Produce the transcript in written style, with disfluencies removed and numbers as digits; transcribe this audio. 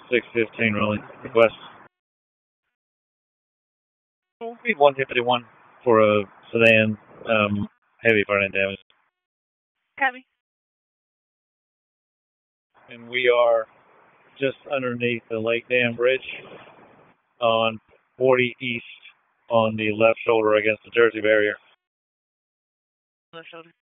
615 rolling. Request. We'll need 151 for a sedan, heavy front-end damage. Copy. And we are just underneath the Lake Dam Bridge on 40 East on the left shoulder against the Jersey barrier. Left shoulder.